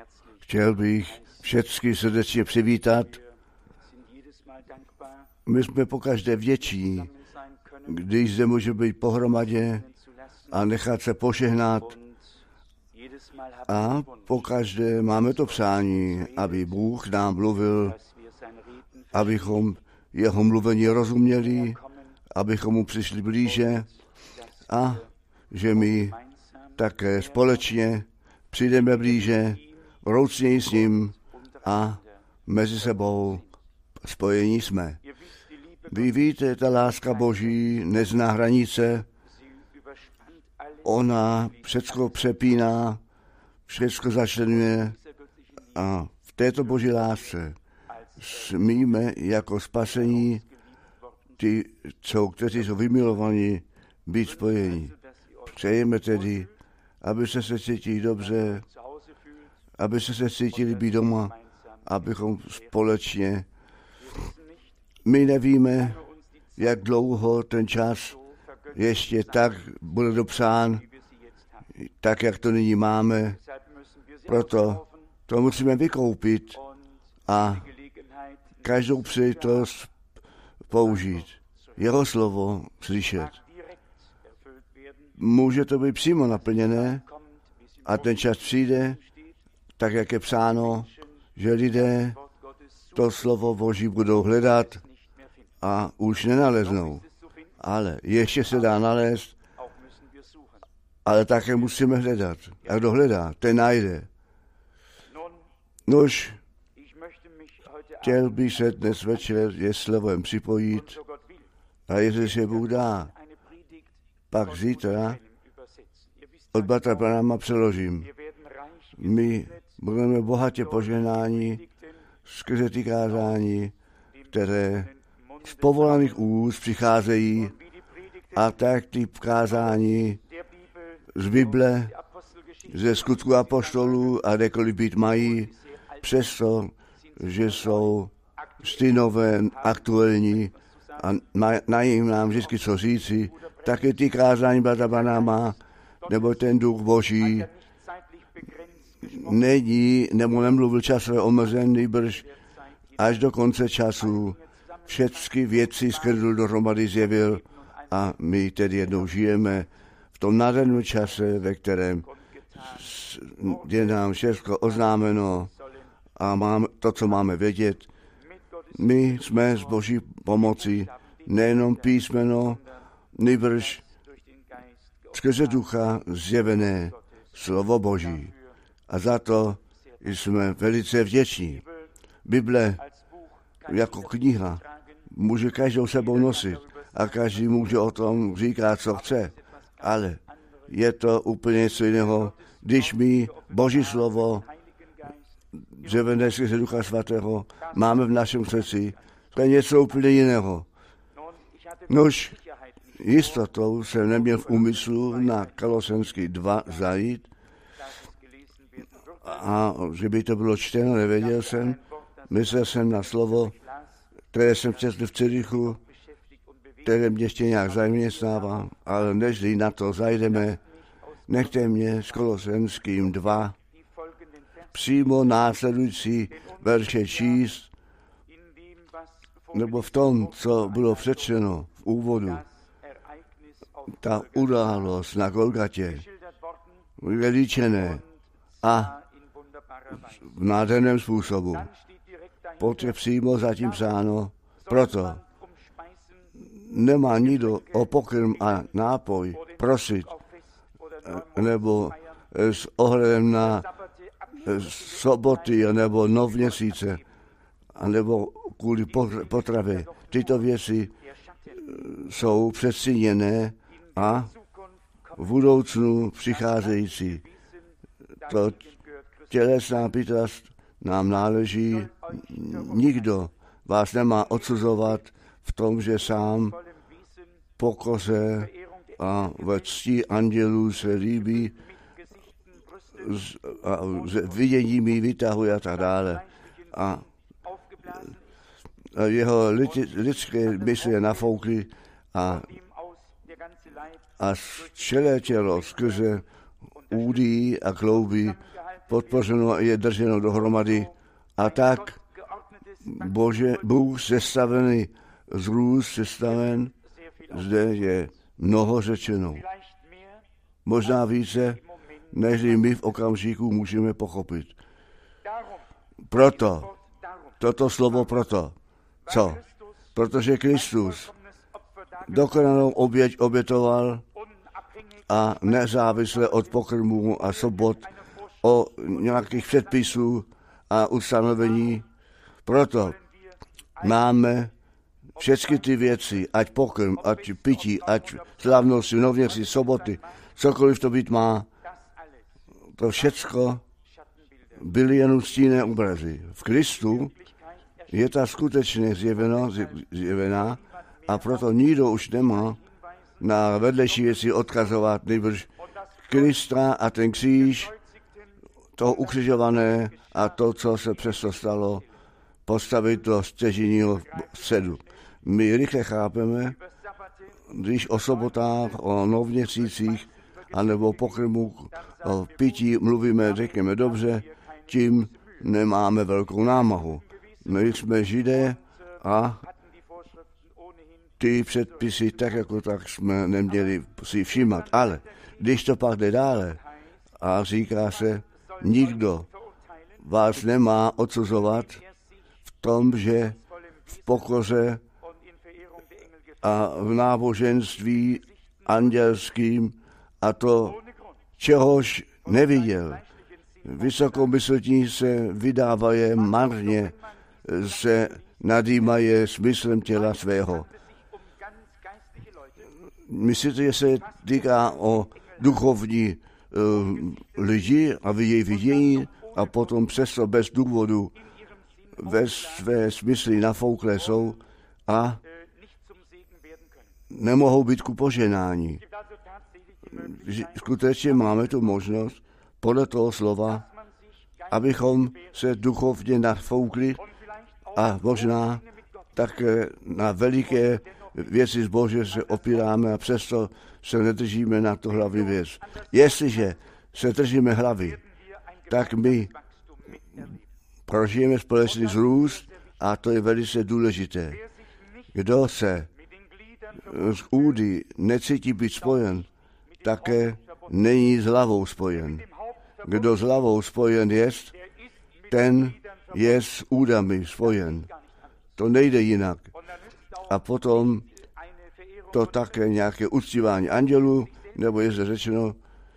Chtěl bych všechny srdečně přivítat. My jsme pokaždé vděční, když zde může být pohromadě a nechat se požehnat. A pokaždé máme to přání, aby Bůh nám mluvil, abychom jeho mluvení rozuměli, abychom mu přišli blíže a že my také společně přijdeme blíže, roucněji s ním a mezi sebou spojení jsme. Vy víte, ta láska Boží nezná hranice, ona všecko přepíná, všecko začlenuje a v této Boží lásce smíme jako spasení ty, kteří jsou vymilovaní, být spojení. Přejeme tedy, aby se cítili dobře, aby se cítili být doma, abychom společně. My nevíme, jak dlouho ten čas ještě tak bude dopřán, tak, jak to nyní máme. Proto to musíme vykoupit a každou příležitost použít. Jeho slovo slyšet. Může to být přímo naplněné a ten čas přijde, tak jak je psáno, že lidé to slovo Boží budou hledat a už nenaleznou. Ale ještě se dá nalézt, ale také musíme hledat. A kdo hledá, ten najde. Nož, chtěl bych se dnes večer je slovem připojit a jestli Bůh dá, pak zítra od bratra Branhama přeložím. My budeme bohatě požehnáni skrze ty kázání, které z povolaných úst přicházejí a tak ty kázání z Bible, ze skutku apoštolů a kdekoliv být mají, přesto, že jsou stejnové, aktuální a mají nám vždycky co říci, také ty kázání bratra Branhama, nebo ten duch Boží není, nebo nemluvil časově omezen, nýbrž až do konce času všechny věci skrnul dohromady zjevil a my tedy jednou žijeme v tom nádherném čase, ve kterém je nám všechno oznámeno a máme to, co máme vědět. My jsme z Boží pomoci nejenom písmeno, nýbrž skrze ducha zjevené slovo Boží. A za to jsme velice vděční. Bible jako kniha může každou sebou nosit a každý může o tom říkat, co chce. Ale je to úplně něco jiného, když my Boží slovo zjevené skrze Ducha Svatého máme v našem srdci. To je něco úplně jiného. Nož jistotou jsem neměl v úmyslu na Kolosenský 2 zajít a že by to bylo čteno, nevěděl jsem. Myslel jsem na slovo, které jsem četl v Cirichu, které mě ještě nějak zaměstnává, ale nežli na to zajdeme, nechte mě s Kolosenským 2 přímo následující verše číst, nebo v tom, co bylo přečteno v úvodu, ta událost na Golgatě, veličené a v nádherném způsobu. Poté přímo zatím psáno, proto nemá nikdo o pokrm a nápoj prosit, nebo s ohledem na soboty, nebo nov měsíce, nebo kvůli potravě. Tyto věci jsou předstíněné a v budoucnu přicházející. To tělesná bytost nám náleží. Nikdo vás nemá odsuzovat v tom, že sám pokoře a ve cti andělů se líbí a viděními vytahuje a tak dále. A jeho lidské mysli nafoukly a celé tělo skrze údy a klouby podpořeno a je drženo dohromady. A tak Bůh sestavený z růz sestaven, zde je mnoho řečeno. Možná více, než my v okamžiku můžeme pochopit. Proto, toto slovo proto. Co? Protože Kristus dokonalou oběť obětoval a nezávisle od pokrmů a sobot, o nějakých předpisů a ustanovení. Proto máme všechny ty věci, ať pokrm, ať pití, ať slavnosti, novněci, soboty, cokoliv to být má, to všecko byly jen stinné obrazy. V Kristu je ta skutečně zjevená a proto nikdo už nemá na vedlejší věci odkazovat, nebož Krista a ten kříž, to ukřižované a to, co se přesto stalo, postavit do stěžejního středu. My rychle chápeme, když o sobotách, o novměsících, anebo pokrmu, o pití mluvíme, řekněme dobře, tím nemáme velkou námahu. My jsme Židé a ty předpisy tak jako tak jsme neměli si všímat. Ale když to pak jde dále a říká se, nikdo vás nemá odsuzovat v tom, že v pokoře a v náboženství andělským a to, čehož neviděl. Vysokomyslní se vydávají marně, se nadýmají smyslem těla svého. Myslíte, že se týká o duchovní lidi a jejich vidění a potom přesto bez důvodu ve své smysly nafouklé jsou a nemohou být ku poženání. Skutečně máme tu možnost podle toho slova, abychom se duchovně nafoukli a možná tak na veliké věci z Bože se opíráme a přesto se nedržíme na tu hlavní věc. Jestliže se držíme hlavy, tak my prožijeme společný zrůst a to je velice důležité. Kdo se z údy necítí být spojen, také není s hlavou spojen. Kdo s hlavou spojen jest, ten je s údami spojen. To nejde jinak. A potom to také nějaké uctívání andělů, nebo je zde řečeno,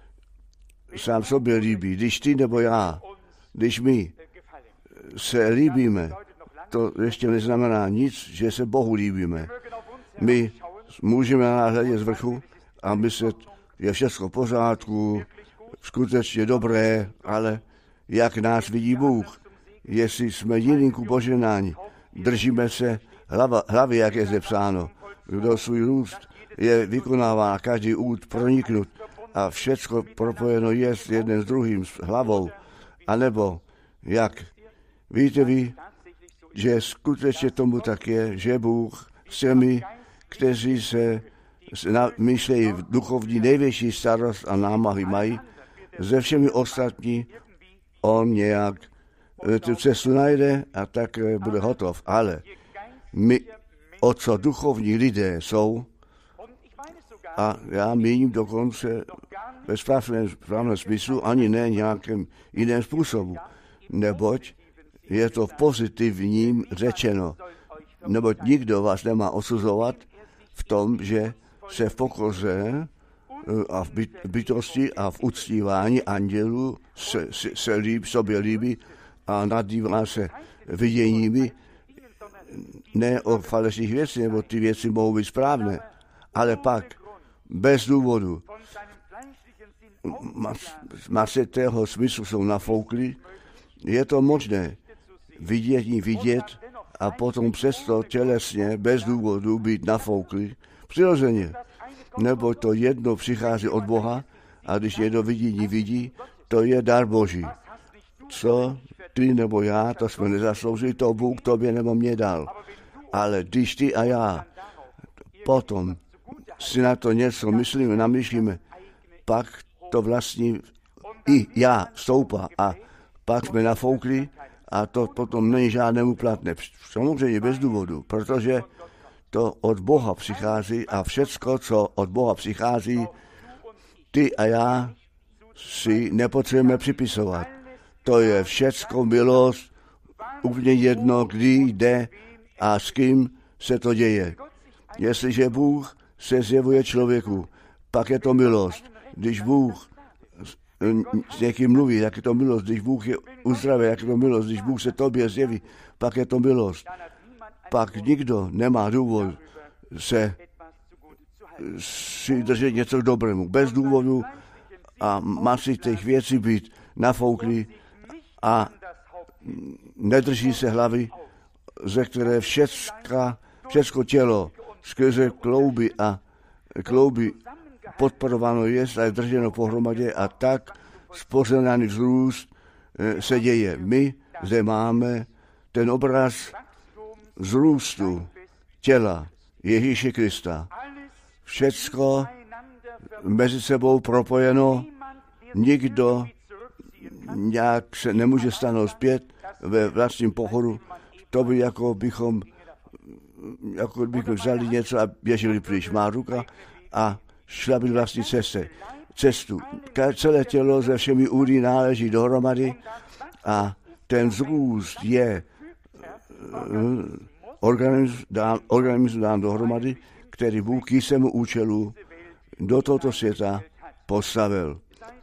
sám sobě líbí, když ty nebo já, když my se líbíme, to ještě neznamená nic, že se Bohu líbíme. My můžeme na nás hledět z vrchu a myslet, je všechno v pořádku, skutečně dobré, ale jak nás vidí Bůh, jestli jsme jiným ku poženání, držíme se hlavy, jak je zde psáno, kdo svůj růst je vykonává každý út proniknut a všecko propojeno je jeden s druhým, s hlavou, anebo jak. Víte vy, že skutečně tomu tak je, že Bůh s těmi, kteří se myšlejí v duchovní největší starost a námahy mají, ze všemi ostatní on nějak tu cestu najde a tak bude hotov. Ale my, o co duchovní lidé jsou, a já míním dokonce ve správném smyslu, ani ne nějakým jiném způsobu, neboť je to v pozitivním řečeno, neboť nikdo vás nemá osuzovat v tom, že se v pokoře a v bytosti a v uctívání andělů se sobě líbí a nadívá se viděními, ne o falešných věcí, nebo ty věci mohou být správné, ale pak bez důvodu masitého smyslu jsou nafoukli, je to možné vidět a potom přesto tělesně bez důvodu být nafoukli přirozeně. Nebo to jedno přichází od Boha a když někdo vidí, to je dar Boží. Co ty nebo já, to jsme nezasloužili, to Bůh tobě nebo mě dal. Ale když ty a já potom si na to něco namyslíme, pak to vlastně i já stoupá a pak jsme nafoukli a to potom není žádnému platné. Samozřejmě bez důvodu, protože to od Boha přichází a všecko, co od Boha přichází, ty a já si nepotřebujeme připisovat. To je všecko milost, úplně jedno, kdy jde a s kým se to děje. Jestliže Bůh se zjevuje člověku, pak je to milost. Když Bůh s někým mluví, jak je to milost. Když Bůh je uzdravuje, jak je to milost. Když Bůh se tobě zjeví, pak je to milost. Pak nikdo nemá důvod se si držet něco k dobrému. Bez důvodu a masy těch věcí být nafouklý a nedrží se hlavy, ze které všecko tělo skrze klouby podporováno je a je drženo pohromadě a tak spořádaný vzrůst se děje. My zde máme ten obraz vzrůstu těla Ježíše Krista. Všecko mezi sebou propojeno, nikdo nějak se nemůže stanout zpět ve vlastním pochodu. To by jako bychom vzali něco a běželi pryč. Má ruka a šla by vlastní cestu. Celé tělo se všemi údy náleží dohromady a ten vzrůst je organismus dán dohromady, který Bůh k jistému účelu do tohoto světa postavil.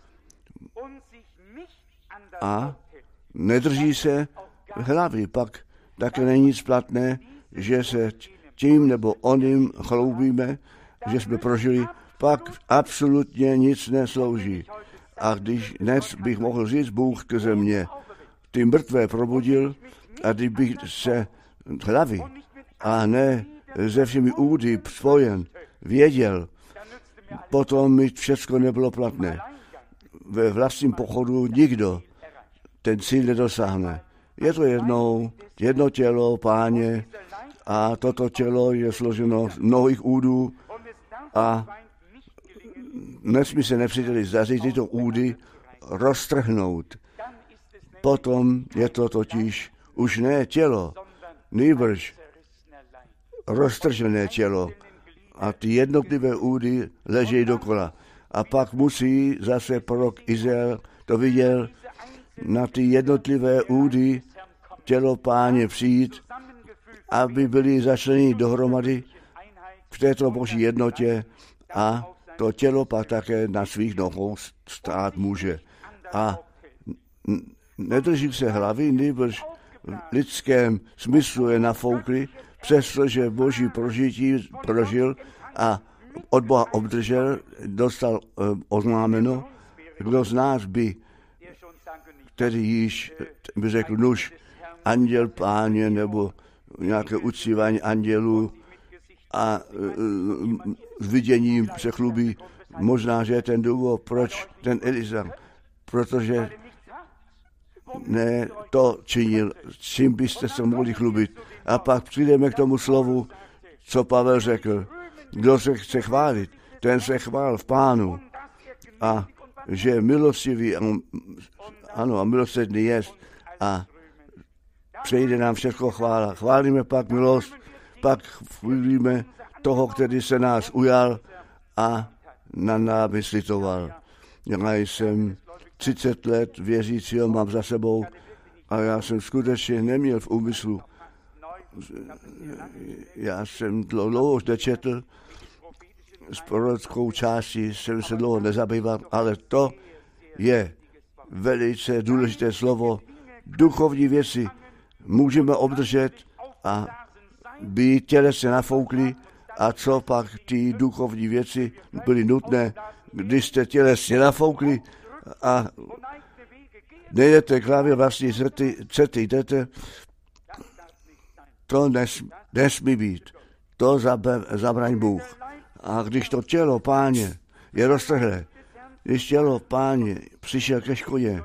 A nedrží se hlavy, pak také není nic platné, že se tím nebo oným chloubíme, že jsme prožili, pak absolutně nic neslouží. A když dnes bych mohl říct, Bůh ke země ty mrtvé probudil a kdybych se hlavy a ne ze všemi údy spojen věděl, potom mi všechno nebylo platné. Ve vlastním pochodu nikdo ten cíl nedosáhne. Je to jedno tělo, Páně, a toto tělo je složeno z mnohých údů a nesmí se nepříteli zdařit tyto údy roztrhnout. Potom je to totiž už ne tělo, nýbrž roztržené tělo a ty jednotlivé údy leží dokola. A pak musí zase prorok Izajáš to viděl, na ty jednotlivé údy tělo Páně přijít, aby byly začleněny dohromady v této boží jednotě a to tělo pak také na svých nohou stát může. A nedrží se hlavy, nýbrž v lidském smyslu je nafoukli, přestože boží prožití prožil a od Boha obdržel, dostal oznámeno, kdo z nás by, který již by řekl, nuž, anděl Páně, nebo nějaké uctívání andělů a s viděním se chlubí. Možná, že je ten důvod, proč ten Elisa, protože ne to činil, čím byste se mohli chlubit. A pak přijdeme k tomu slovu, co Pavel řekl. Kdo se chce chválit, ten se chvál v Pánu. A že milostivý, ano, a milosrdný jest a přejde nám všechno chvála. Chválíme pak milost, pak chválíme toho, který se nás ujal a na nás vyslitoval. Já jsem 30 let věřícího mám za sebou a já jsem skutečně neměl v úmyslu. Já jsem dlouho nečetl, s prorockou částí jsem se dlouho nezabýval, ale to je velice důležité slovo. Duchovní věci můžeme obdržet a být tělesně nafoukli a co pak ty duchovní věci byly nutné, když jste tělesně nafoukli a nejdete k hlavě vlastní cety jdete, to nesmí být. To zabraň Bůh. A když to tělo Páně je roztrhlé, když tělo Páně přišel ke škodě,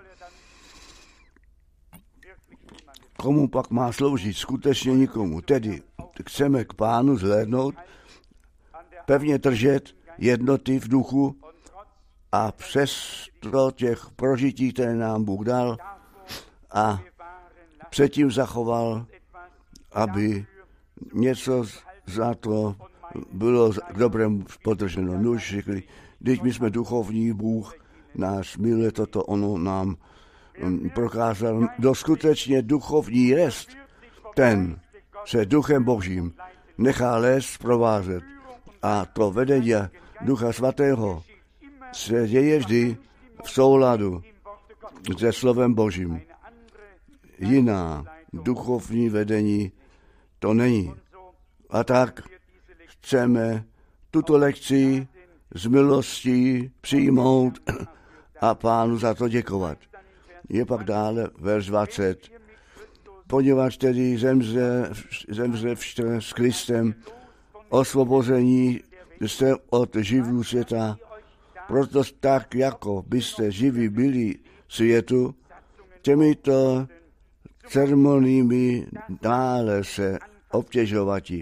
komu pak má sloužit? Skutečně nikomu. Tedy chceme k Pánu zhlédnout, pevně držet jednoty v duchu a přes to těch prožití, které nám Bůh dal, a předtím zachoval, aby něco za to bylo k dobrému podrženo. Nuž řekli, když my jsme duchovní, Bůh nás miluje, toto ono nám prokázal. Kdo skutečně duchovní jest, ten se duchem Božím nechá lézt provázet. A to vedení Ducha Svatého se děje vždy v souladu se slovem Božím. Jiná duchovní vedení to není. A tak chceme tuto lekci z milostí přijmout a Pánu za to děkovat. Je pak dále verš 20. Poněvadž tedy zemře s Kristem, osvobození jste od živlů světa, proto tak, jako byste živí byli světu, těmito ceremoniemi dále se obtěžovati.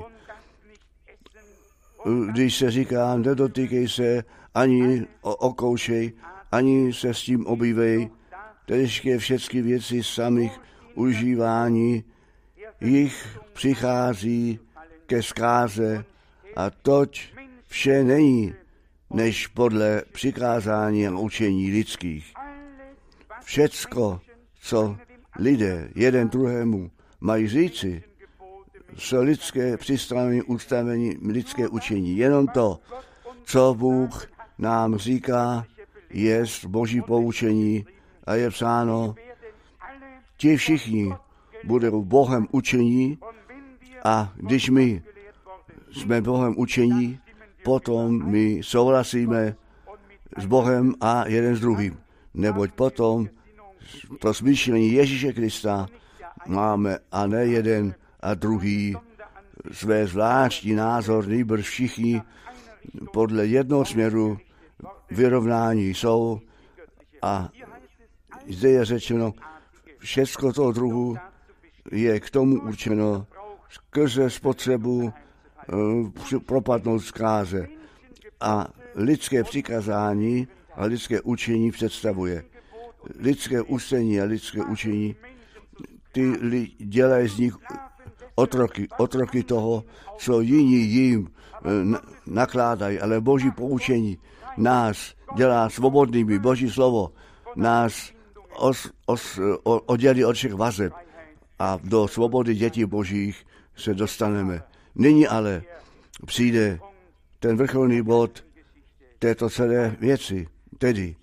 Když se říká, nedotýkej se, ani okoušej, ani se s tím obývej, težké všechny věci samých užívání, jich přichází ke zkáze a toť vše není, než podle přikázání a učení lidských. Všecko, co lidé jeden druhému mají říci, jsou lidské přistavení, ustavení, lidské učení. Jenom to, co Bůh nám říká, je Boží poučení a je psáno, ti všichni budou Bohem učení a když my jsme Bohem učení, potom my souhlasíme s Bohem a jeden s druhým. Neboť potom to smýšlení Ježíše Krista máme a ne jeden a druhý své zvláštní názor, nýbrž všichni podle jednoho směru vyrovnání jsou a zde je řečeno, všecko toho druhu je k tomu určeno skrze spotřebu propadnout zkáze a lidské přikázání a lidské učení představuje. Lidské ústění a lidské učení, ty dělají z nich otroky toho, co jiní jim nakládají, ale Boží poučení nás dělá svobodnými. Boží slovo nás oddělí od všech vazeb a do svobody dětí Božích se dostaneme. Nyní ale přijde ten vrcholný bod této celé věci, tedy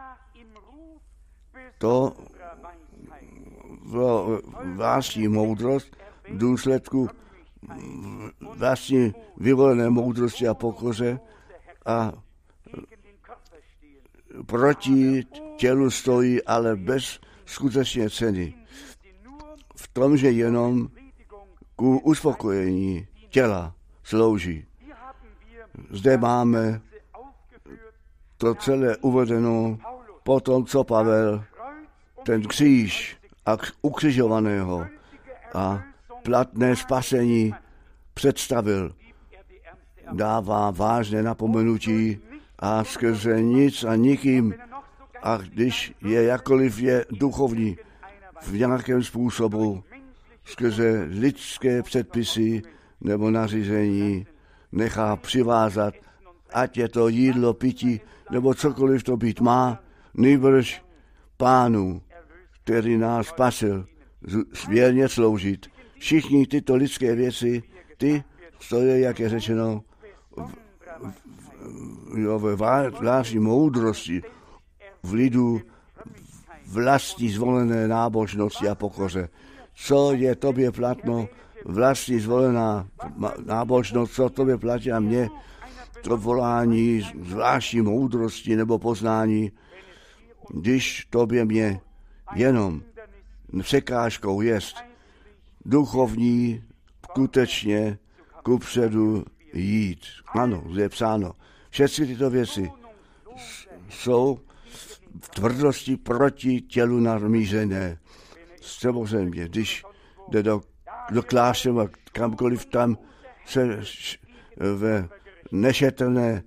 to vlastní moudrost v důsledku vlastní vyvolené moudrosti a pokoře a proti tělu stojí, ale bez skutečné ceny. V tom, že jenom ku uspokojení těla slouží. Zde máme to celé uvedeno po tom, co Pavel ten kříž a ukřižovaného a platné spasení představil. Dává vážné napomenutí a skrze nic a nikým, a když je jakkoliv je duchovní v nějakém způsobu, skrze lidské předpisy nebo nařízení nechá přivázat, ať je to jídlo, pití, nebo cokoliv to být má, nýbrž Pánu, který nás spasil, věrně sloužit. Všichni tyto lidské věci, ty stojí, jak je řečeno, ve vlastní moudrosti, v lidu vlastní zvolené nábožnosti a pokoře. Co je tobě platno, vlastní zvolená nábožnost, co tobě platí a mně, to volání zvláštní moudrosti nebo poznání, když tobě mě jenom překážkou jest duchovní skutečně kupředu jít. Ano, zde je psáno. Všechny tyto věci jsou v tvrdosti proti tělu namířené. Samozřejmě, když jde do kláštera a kamkoliv tam se ve nešetrné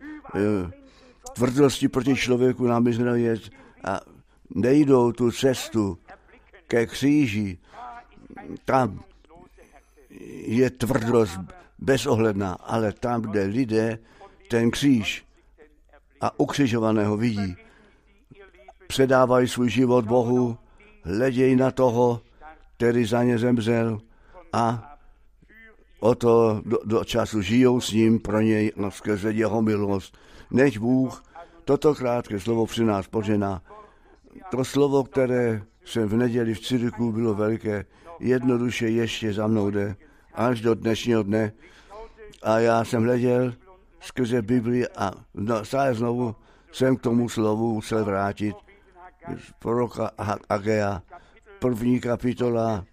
tvrdosti proti člověku namířené je a nejdou tu cestu ke kříži. Tam je tvrdost bezohledná, ale tam, kde lidé ten kříž a ukřižovaného vidí, předávají svůj život Bohu, hledějí na toho, který za ně zemřel a o to do času žijou s ním pro něj skrze jeho milost. Nech Bůh toto krátké slovo při nás požená. To slovo, které jsem v neděli v církvi bylo velké, jednoduše ještě za mnou jde až do dnešního dne. A já jsem hleděl skrze Bibli a stále znovu jsem k tomu slovu musel vrátit. Z proroka Agea, 1. kapitola,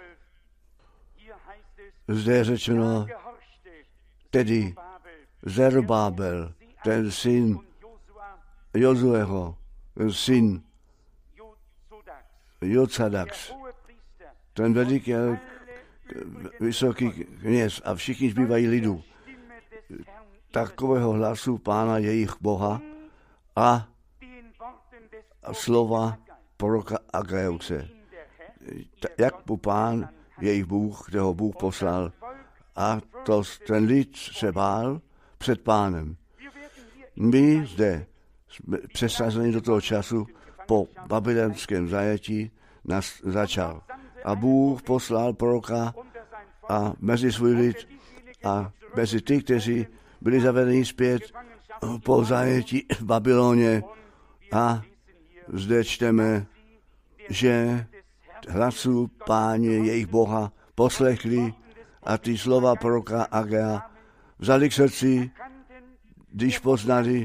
zde je řečeno, tedy Zerubábel, ten syn Jozueho, ten syn Jocadax, ten veliký vysoký kněz a všichni zbývají lidu. Takového hlasu Pána jejich Boha a slova proroka Ageuce. Jak Pán jejich Bůh, kde ho Bůh poslal. A ten lid se bál před Pánem. My zde jsme přesazeni do toho času po babylonském zajetí nás začal. A Bůh poslal proroka a mezi svůj lid a mezi ty, kteří byli zavedeni zpět po zajetí v Babyloně. A zde čteme, že hlasu Páně jejich Boha poslechli a ty slova proroka Agea vzali k srdci, když poznali,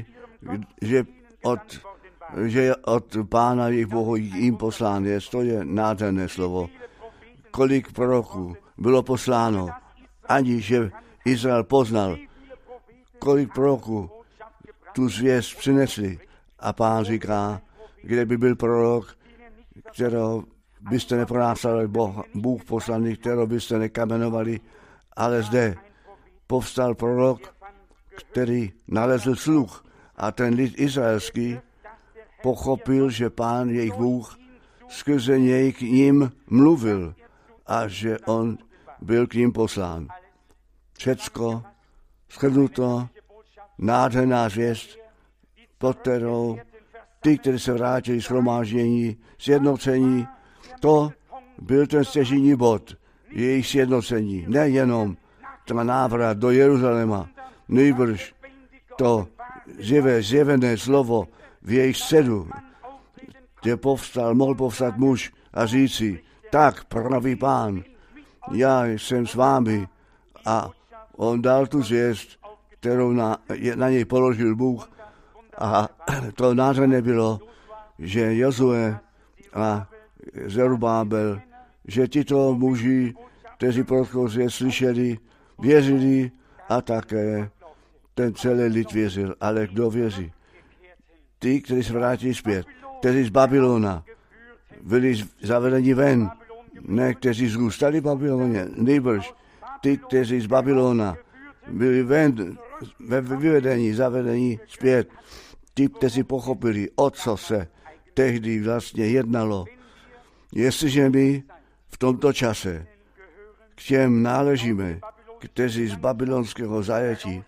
že od Pána jejich Boha jim poslán je. To je nádherné slovo. Kolik proroků bylo posláno, ani že Izrael poznal, kolik proroků tu zvěst přinesli. A Pán říká, kde by byl prorok, kterého byste nepronásledovali, Bůh poslaný, kterého byste nekamenovali, ale zde povstal prorok, který nalezl sluch a ten lid izraelský pochopil, že Pán jejich Bůh skrze něj k ním mluvil a že on byl k ním poslán. Všecko shrnuto, nádherná zvěst, pod kterou ty, kteří se vrátili shromáždění, sjednocení, to byl ten stěžejní bod jejich sjednocení. Nejenom ten návrat do Jeruzaléma, nejbrž to zjevené slovo v jejich středu, kde mohl povstat muž a říci, tak praví Pán, já jsem s vámi. A on dal tu zvěst, kterou na něj položil Bůh. A to nádherné bylo, že Jozue a Zerubábel, že tito muži, kteří prorokové slyšeli, věřili a také ten celý lid věřil. Ale kdo věří? Ty, kteří se vrátili zpět, kteří z Babylona byli zavedeni ven, ne kteří zůstali v Babyloně, nejbrž ty, kteří z Babylona byli ven, vyvedení, zavedení zpět, ty, kteří pochopili, o co se tehdy vlastně jednalo. Jestliže my v tomto čase k těm náležíme, kteří z babylonského zajetí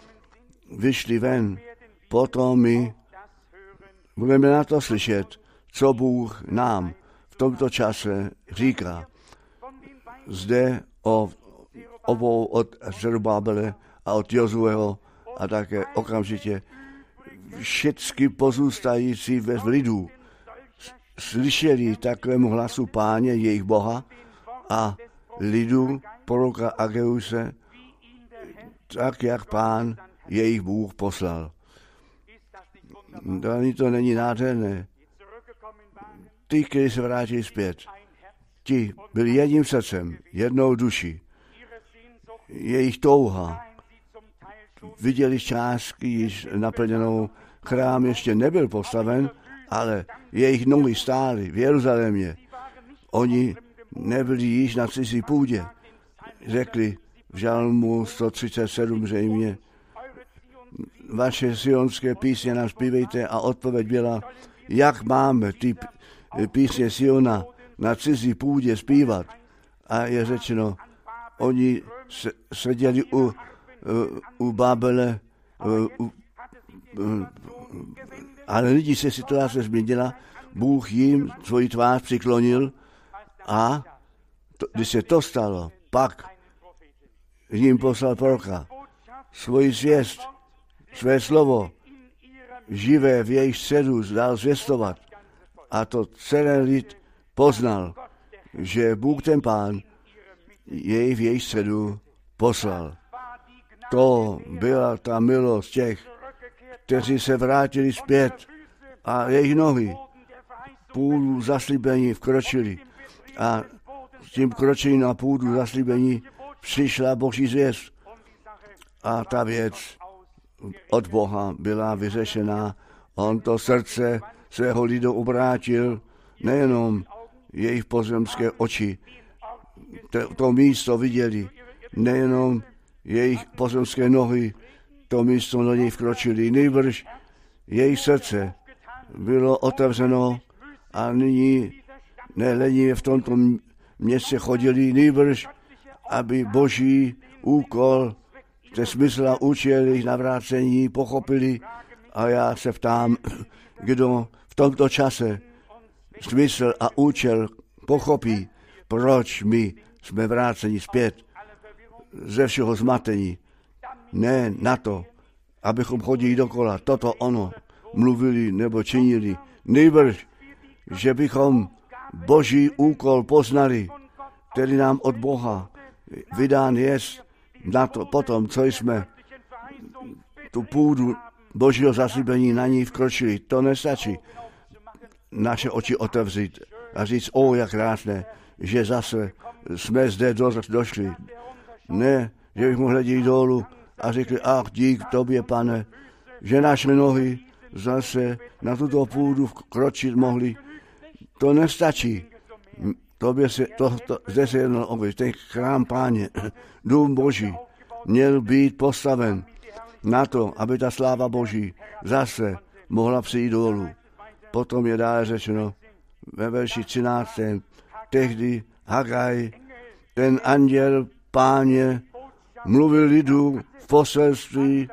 vyšli ven, potom my budeme na to slyšet, co Bůh nám v tomto čase říká. Zde o obou od Zerubábele a od Jozueho a také okamžitě všechny pozůstající ve lidu slyšeli takovému hlasu Páně jejich Boha a lidu proroka Ageuse, tak jak Pán jejich Bůh poslal. To není nádherné. Ty, kteří se vrátili zpět, ti byli jedním srdcem, jednou duší. Jejich touha. Viděli částky již naplněnou, chrám ještě nebyl postaven, ale jejich nohy stály v Jeruzalémě. Oni nebyli již na cizí půdě. Řekli v Žalmu 137 zřejmě, vaše sionské písně nám zpívejte, a odpověď byla, jak máme ty písně Siona, na cizí půdě zpívat. A je řečeno, oni seděli u Babele, ale lidi se situace změnila, Bůh jim svoji tvář přiklonil a když se to stalo, pak jim poslal proroka, svoji zvěst, své slovo, živé v jejich středu dal zvěstovat. A to celý lid poznal, že Bůh ten Pán jej v jejich středu poslal. To byla ta milost těch, kteří se vrátili zpět a jejich nohy půdu zaslíbení vkročili. A s tím kročením na půdu zaslíbení přišla Boží zvěst. A ta věc od Boha byla vyřešená. On to srdce svého lidu obrátil, nejenom jejich pozemské oči, to místo viděli, nejenom jejich pozemské nohy, to místo do něj vkročili, nejbrž jejich srdce bylo otevřeno a nyní nelenivě v tomto městě chodili, nejbrž aby Boží úkol, ten smysl a účel jejich navrácení pochopili. A já se ptám, kdo v tomto čase smysl a účel pochopí, proč my jsme vráceni zpět ze všeho zmatení. Ne na to, abychom chodili dokola, toto ono, mluvili nebo činili. Nejbrž, že bychom Boží úkol poznali, který nám od Boha vydán jest na to, potom, co jsme tu půdu Božího zaslíbení na ní vkročili. To nestačí naše oči otevřít a říct, jak krásné, že zase jsme zde došli. Ne, že bychom hleděli dolů a řekli, dík tobě, Pane, že naše nohy zase na tuto půdu vkročit mohli. To nestačí. Zde se jednalo o ten chrám Páně, dům Boží, měl být postaven na to, aby ta sláva Boží zase mohla přijít dolů. Potom je dále řečeno ve verši 13. Tehdy Hagaj, ten anděl Páně, mluvil lidu v poselství,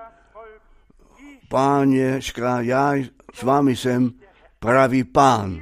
Páně, já s vámi jsem, pravý Pán.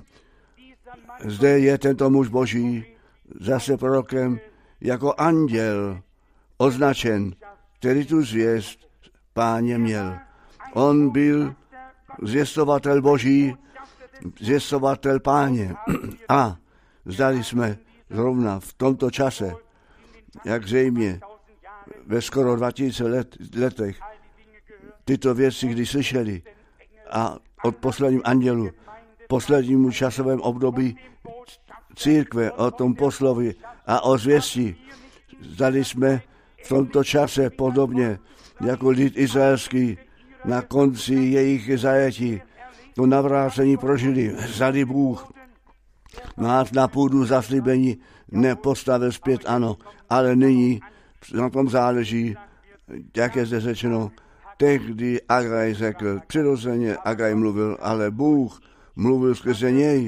Zde je tento muž Boží zase prorokem jako anděl označen, který tu zvěst Páně měl. On byl zvěstovatel Boží, zvěstovatel Páně. A zdali jsme zrovna v tomto čase, jak zřejmě ve skoro 2000 letech, tyto věci, kdy slyšeli a od posledním andělu, poslednímu časovém období církve o tom poslovi a o zvěsti. Zdali jsme v tomto čase podobně jako lid izraelský na konci jejich zajetí to navrácení prožili. Zdali Bůh nás na půdu zaslíbení nepostavil zpět, ano, ale nyní na tom záleží, jak je zde řečeno, tehdy Agaj řekl, přirozeně Agaj mluvil, ale Bůh mluvil skrze něj,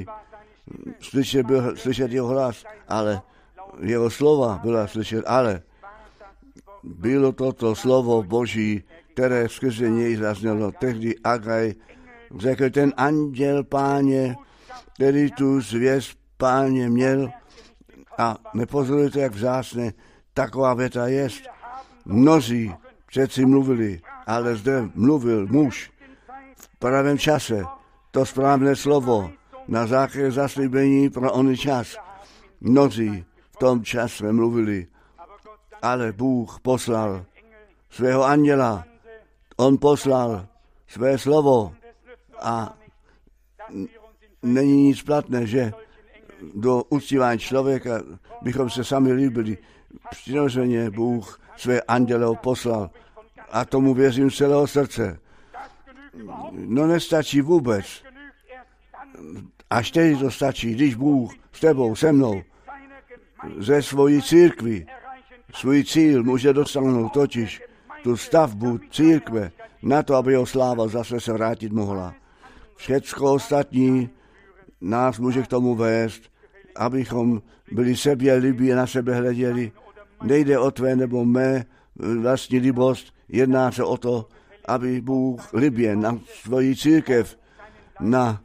slyšet jeho hlas, ale jeho slova byla slyšet, ale bylo toto slovo Boží, které skrze něj zaznělo. Tehdy Agaj řekl, ten anděl Páně, který tu zvěst Páně měl, a nepozorujte, jak vzácné taková věta jest. Mnozí přeci mluvili, ale zde mluvil muž v pravém čase, to správné slovo na základě zaslíbení pro oný čas. Mnozí v tom čase mluvili, ale Bůh poslal svého anděla. On poslal své slovo a není nic platné, že do uctívání člověka bychom se sami líbili. Přirozeně Bůh své anděle poslal a tomu věřím z celého srdce. No nestačí vůbec. Až tedy to stačí, když Bůh s tebou, se mnou, ze svojí církvi, svůj cíl může dosáhnout, totiž tu stavbu církve, na to, aby jeho sláva zase se vrátit mohla. Všecko ostatní nás může k tomu vést, abychom byli sebělibí a na sebe hleděli. Nejde o tvé nebo mé vlastní libost, jedná se o to, aby Bůh libě na svoji církev, na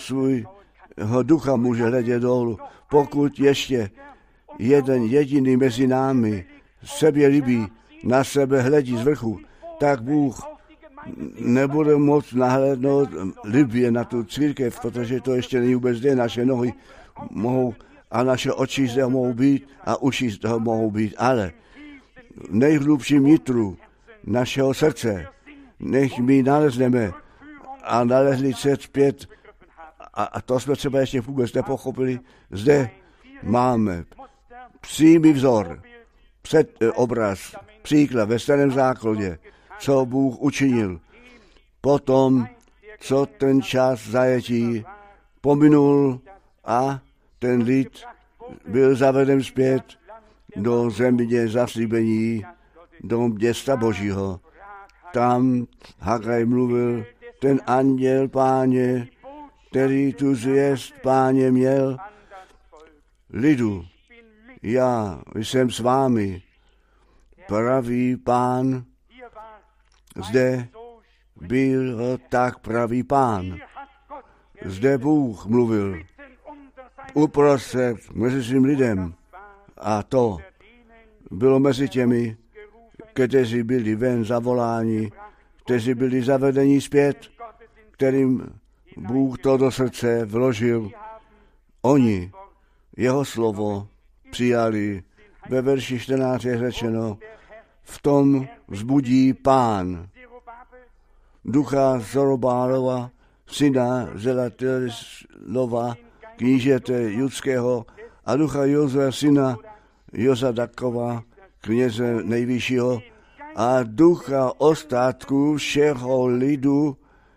svého ducha může hledět dolů. Pokud ještě jeden jediný mezi námi sebělibý na sebe hledí z vrchu, tak Bůh nebude moct nahlédnout libě na tu církev, protože to ještě není vůbec zde. Naše nohy mohou a naše oči zde mohou být a uši zde mohou být, ale v nejhlubším nitru našeho srdce, nech my nalezneme a nalezli cest zpět, a to jsme třeba ještě vůbec nepochopili, zde máme přímý vzor, obraz, příklad ve Starém zákoně, co Bůh učinil. Potom, co ten čas zajetí pominul a ten lid byl zaveden zpět do země zaslíbení, do města Božího. Tam Hagaj mluvil, ten anděl Páně, který tu zvěst Páně měl, lidu, já jsem s vámi, pravý Pán. Zde byl tak pravý Pán. Zde Bůh mluvil uprostřed mezi svým lidem. A to bylo mezi těmi, kteří byli ven zavoláni, kteří byli zavedeni zpět, kterým Bůh to do srdce vložil. Oni jeho slovo přijali. Ve verši 14 je řečeno, v tom vzbudí Pán ducha Zorobálova, syna Zelatelova, knížete judského, a ducha Jozua, syna Jozadakova, kněze nejvyššího, a ducha ostatků všeho lidu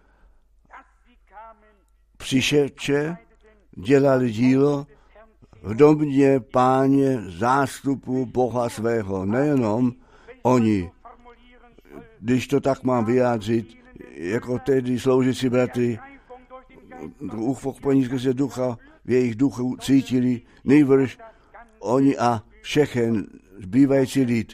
přišedče, dělali dílo v domě Páně zástupu Boha svého. Nejenom oni, když to tak mám vyjádřit, jako tedy sloužící bratry, uchopení skrze ducha, v jejich duchu cítili, nejvrž oni a všechen zbývající lid.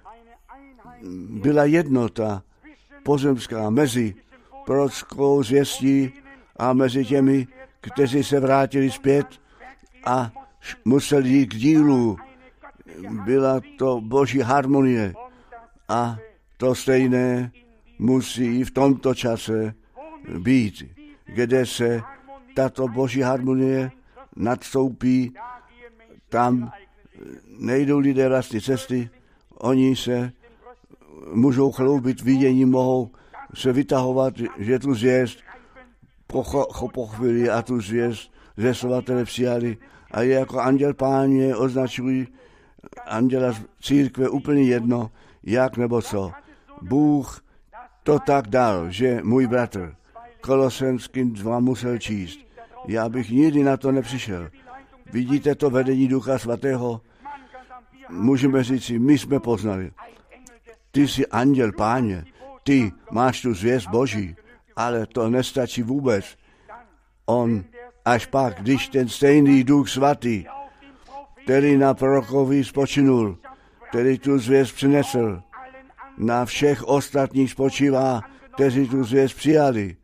Byla jednota pozemská mezi prorockou zvěstí a mezi těmi, kteří se vrátili zpět a museli jít k dílu. Byla to Boží harmonie a to stejné musí v tomto čase být, kde se tato Boží harmonie nadstoupí. Tam nejdou lidé vlastní cesty, oni se můžou chloubit viděním, mohou se vytahovat, že tu zvěst po chvíli a tu zvěst zvěstovatele přijali a je jako anděl Páně označují anděla církve úplně jedno, jak nebo co. Bůh to tak dal, že můj bratr Kolosenským 2 musel číst. Já bych nikdy na to nepřišel. Vidíte to vedení Ducha Svatého? Můžeme říct si, my jsme poznali. Ty jsi anděl Páně, ty máš tu zvěst Boží, ale to nestačí vůbec. On, až pak, když ten stejný Duch Svatý, který na prorokovi spočinul, který tu zvěst přinesl, na všech ostatních spočívá, kteří tu zvěst přijali.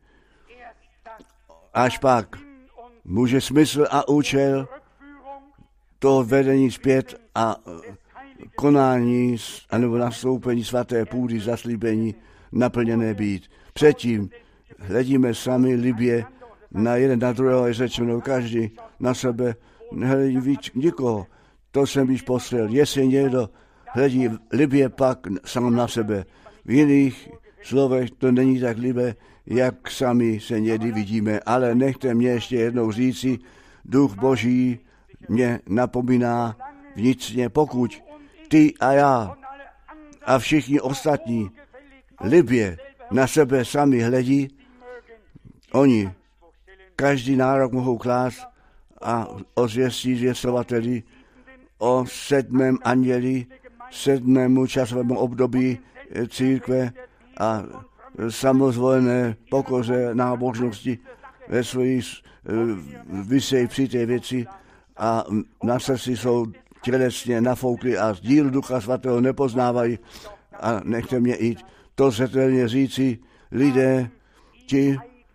Až pak může smysl a účel toho vedení zpět a konání anebo nastoupení svaté půdy zaslíbení naplněné být. Předtím hledíme sami libě na jeden na druhého, je řečeno každý na sebe, nehledí víc nikoho. To jsem již postřel. Jestli někdo hledí libě pak sám na sebe. V jiných slovech to není tak libé, jak sami se někdy vidíme, ale nechte mě ještě jednou říci, Duch Boží mě napomíná vnitřně, pokud ty a já a všichni ostatní libě na sebe sami hledí, oni každý nárok mohou klást a ozvěstí zvěstovateli o 7. anděli, 7. časovému období církve a samozvolené pokoře nábožnosti ve svých vysej při té věci a na srdci jsou tělesně nafoukli a díl Ducha Svatého nepoznávají a nechte mě jít. To zřetelně říci, lidé ti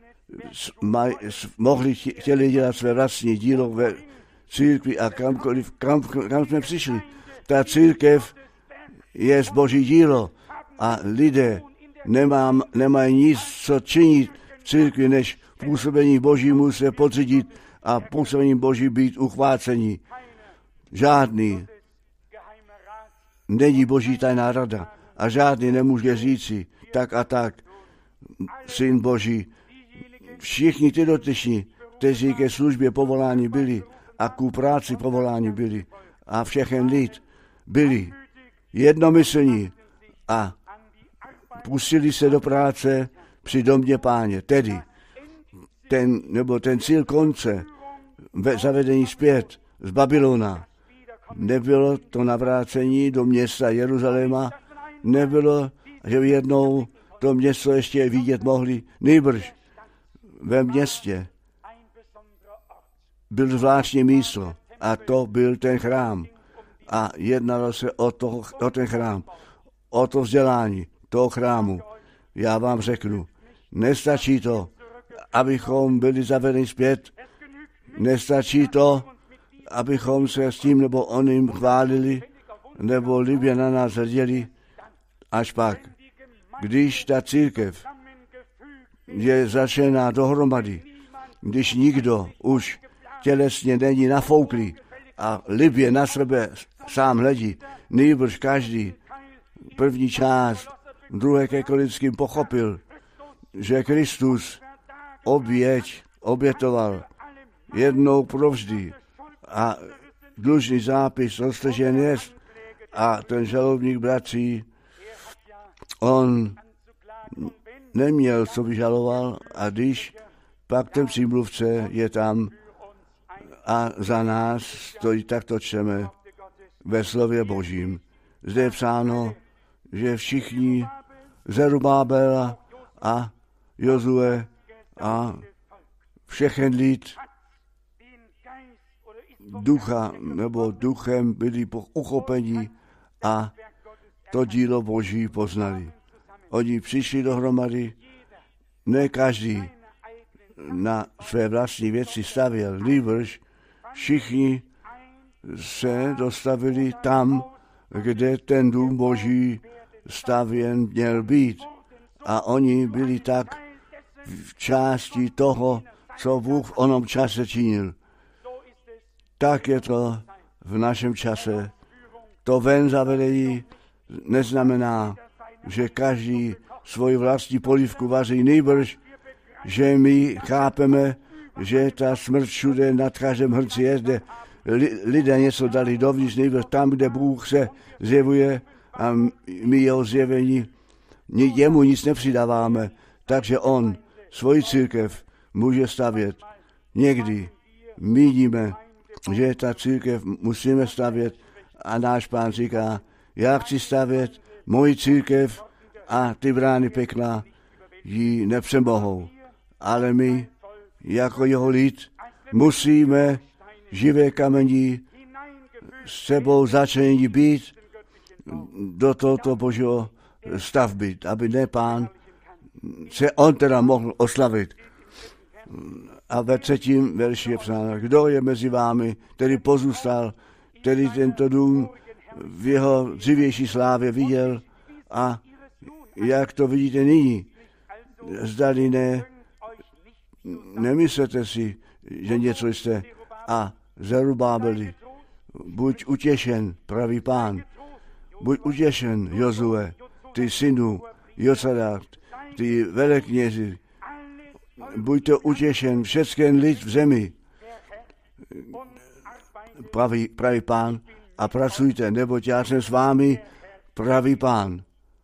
chtěli dělat své vlastní dílo ve církvi a kam jsme přišli. Ta církev je Boží dílo a lidé nemají nic, co činit v církvi, než působení Božímu se podřídit a působení Boží být uchvácení. Žádný není Boží tajná rada a žádný nemůže říci tak a tak, Syn Boží. Všichni ty dotyční, kteří ke službě povoláni byli a ku práci povoláni byli a všechen lid byli jednomyslní a pustili se do práce při domě Páně. Tedy ten cíl konce zavedení zpět z Babylona nebylo to navrácení do města Jeruzaléma, nebylo, že jednou to město ještě vidět mohli, nýbrž ve městě byl zvláštní místo a to byl ten chrám. A jednalo se o ten chrám, o to vzdělání toho chrámu. Já vám řeknu, nestačí to, abychom byli zavedeni zpět, nestačí to, abychom se s tím nebo oným chválili, nebo libě na nás hleděli, až pak, když ta církev je začlená dohromady, když nikdo už tělesně není nafouklý a libě na sebe sám hledí, nýbrž každý první část druhé ke Korinským pochopil, že Kristus obětoval jednou provždy a dlužný zápis roztržen jest a ten žalobník bratří, on neměl, co by žaloval a když pak ten přímluvce je tam a za nás stojí, tak to čteme ve slově Božím. Zde je psáno, že všichni Zerubábel a Jozue a všechen lid ducha nebo duchem byli uchopeni a to dílo Boží poznali. Oni přišli dohromady, ne každý na své vlastní věci stavěl, nýbrž všichni se dostavili tam, kde ten dům Boží stavěn měl být. A oni byli tak v části toho, co Bůh v onom čase činil. Tak je to v našem čase. To ven zavedení neznamená, že každý svoji vlastní polívku vaří, nýbrž, že my chápeme, že ta smrt všude nad každém hrnci je, kde lidé něco dali dovnitř, nýbrž tam, kde Bůh se zjevuje a my jeho zjevení jemu nic nepřidáváme, takže on svoji církev může stavět. Někdy míníme, že ta církev musíme stavět a náš Pán říká, já chci stavět moji církev a ty brány pekla ji nepřemohou. Ale my, jako jeho lid, musíme živé kamení s sebou začlení být do tohoto Božího stavby, aby ne Pán se on teda mohl oslavit. A ve 3. verši je psáno, kdo je mezi vámi, který pozůstal, který tento dům v jeho dřívější slávě viděl a jak to vidíte nyní. Zdali nemyslete si, že něco jste a Zerubábeli. Buď utěšen, pravý Pán. Buď utěšen, Jozue, ty synu, Josadák, ty veleknězi. Buďte utěšen, všechen lid v zemi. Pravý Pán a pracujte, neboť já jsem s vámi, pravý Pán.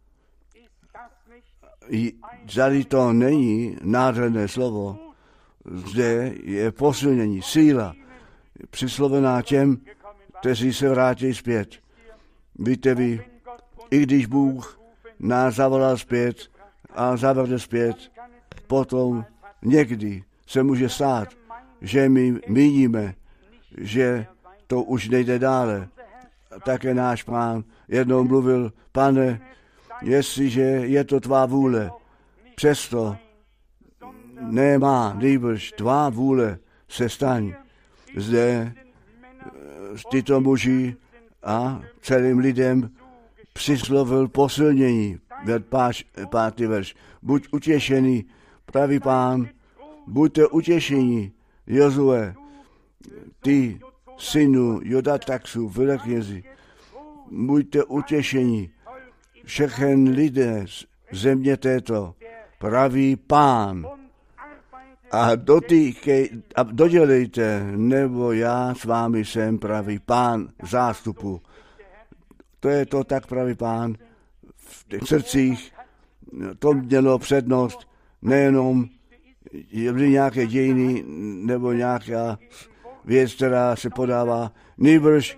Zdali to není nádherné slovo, zde je posilnění, síla, přislovená těm, kteří se vrátí zpět. Víte vy, i když Bůh nás zavolal zpět a zavede zpět, potom někdy se může stát, že my míníme, že to už nejde dále. Také náš Pán jednou mluvil, Pane, jestliže je to tvá vůle, přesto nemá, nýbrž tvá vůle se staň. Zde tyto muži a celým lidem přislovil posilnění. 5. verš. Buď utěšený, pravý Pán, buďte utěšení, Jozue, ty synu Jodataxu, veleknězi, buďte utěšení, všechen lidé z země této, pravý Pán, a dodělejte, nebo já s vámi jsem, pravý Pán zástupu. To je to tak, pravý Pán, v těch srdcích to mělo přednost, nejenom byly nějaké dějiny nebo nějaká věc, která se podává, nýbrž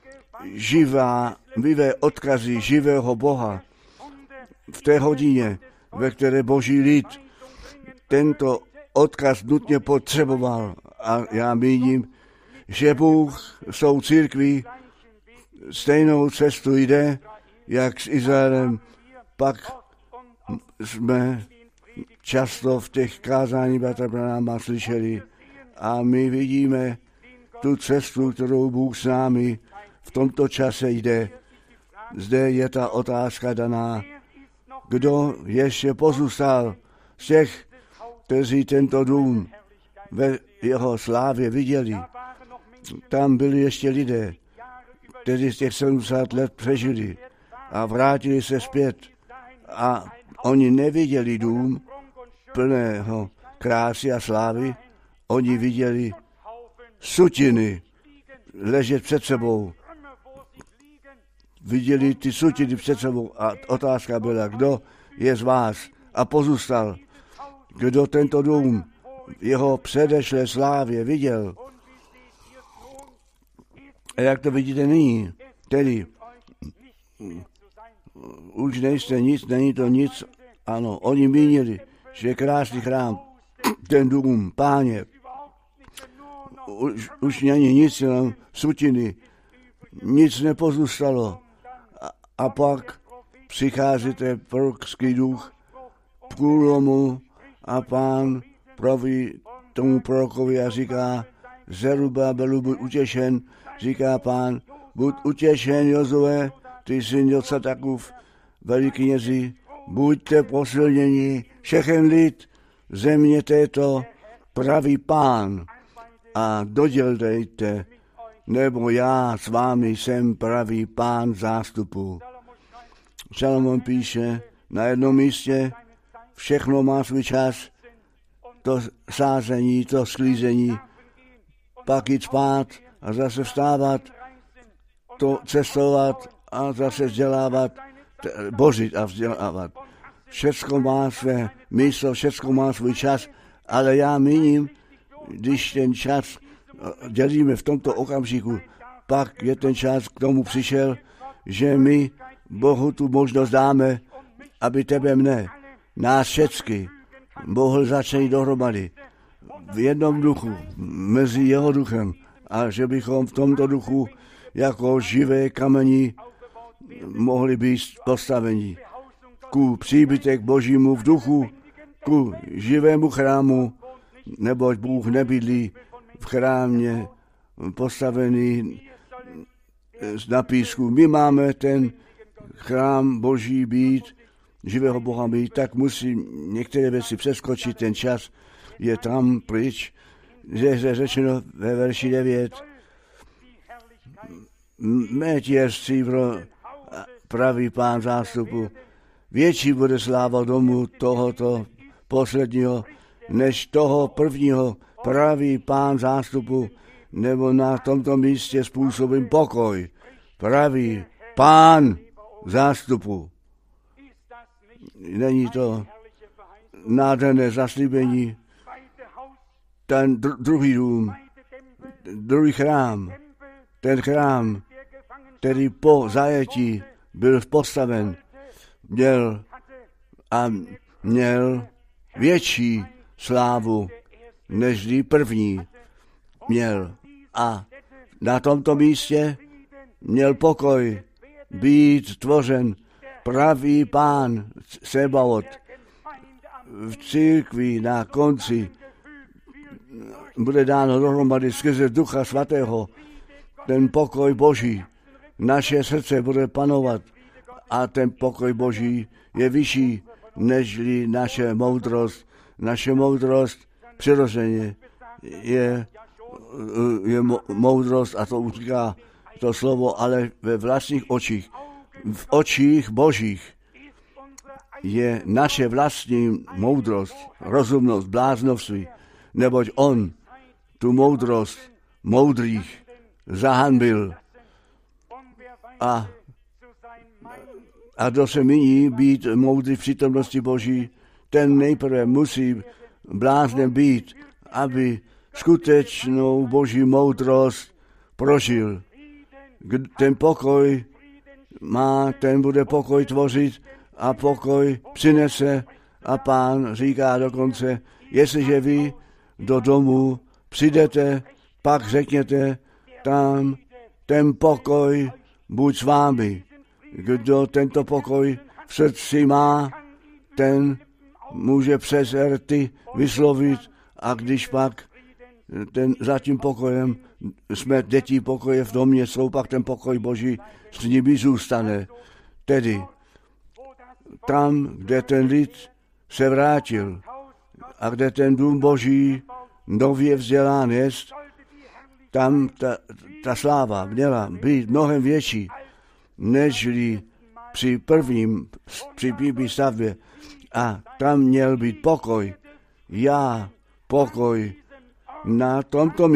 živé odkazy živého Boha v té hodině, ve které Boží lid tento odkaz nutně potřeboval. A já míním, že Bůh s tou církví stejnou cestu jde, jak s Izraelem. Pak jsme často v těch kázání bratra Branhama slyšeli a my vidíme tu cestu, kterou Bůh s námi v tomto čase jde. Zde je ta otázka daná, kdo ještě pozůstal z těch, kteří tento dům ve jeho slávě viděli. Tam byli ještě lidé, kteří z těch 70 let přežili a vrátili se zpět. A oni neviděli dům plného krásy a slávy, oni viděli sutiny ležet před sebou. Viděli ty sutiny před sebou a otázka byla, kdo je z vás a pozůstal, kdo tento dům jeho předešlé slávě viděl. A jak to vidíte nyní? Tedy už nejste nic, není to nic. Ano, oni mínili, že je krásný chrám, ten dům, Páně. Už není nic, jenom sutiny. Nic nepozůstalo. A pak přichází ten prorocký duch průlomu a Pán praví tomu prorokovi a říká, Zerubabelu, buď utěšen, říká Pán, buď utěšen, Jozue, ty syn Jozatakův, veliknězi, buďte posilněni, všechen lid země této, pravý Pán, a dodělejte, nebo já s vámi jsem, pravý Pán zástupu. Šalamón píše na jednom místě, všechno má svůj čas, to sázení, to sklízení, pak jít spát a zase vstávat, to cestovat a zase vzdělávat, bořit a vzdělávat. Všecko má své místo, všecko má svůj čas, ale já míním, když ten čas dělíme v tomto okamžiku, pak je ten čas k tomu přišel, že my Bohu tu možnost dáme, aby tebe mne, nás všecky, mohl začít dohromady v jednom duchu, mezi jeho duchem, a že bychom v tomto duchu jako živé kameni mohli být postaveni ku příbytek Božímu v duchu, ku živému chrámu, neboť Bůh nebydlí v chrámě postavený na písku. My máme ten chrám Boží být, živého Boha být, tak musí některé věci přeskočit, ten čas je tam pryč, že je řečeno ve verši 9. Meď je stříbro, pravý Pán zástupu, větší bude sláva domu tohoto posledního, než toho prvního, pravý Pán zástupu, nebo na tomto místě způsobím pokoj, pravý Pán zástupu. Není to nádherné zaslíbení, ten druhý dům, druhý chrám, ten chrám, který po zajetí byl postaven, měl větší slávu, než první měl. A na tomto místě měl pokoj být tvořen pravý Pán Sebaot. V církvi na konci bude dáno dohromady skrze Ducha Svatého ten pokoj Boží. Naše srdce bude panovat a ten pokoj Boží je vyšší nežli naše moudrost. Naše moudrost přirozeně je moudrost, a to už říká to slovo, ale ve vlastních očích. V očích Božích je naše vlastní moudrost, rozumnost, bláznovství, neboť on tu moudrost moudrých zahanbil. A kdo se míní být moudrý v přítomnosti Boží, ten nejprve musí bláznem být, aby skutečnou Boží moudrost prožil. Ten pokoj má, ten bude pokoj tvořit a pokoj přinese. A Pán říká dokonce, jestliže vy do domu přijdete, pak řekněte tam, ten pokoj buď s vámi. Kdo tento pokoj v srdci má, ten může přes rty vyslovit, a když pak za tím pokojem jsme děti pokoje v domě, jsou pak ten pokoj Boží s nimi zůstane. Tedy tam, kde ten lid se vrátil a kde ten dům Boží nově vzdělán jest, tam ta sláva měla být mnohem větší, nežli při prvním stavbě. A tam měl být pokoj. Pokoj na tomto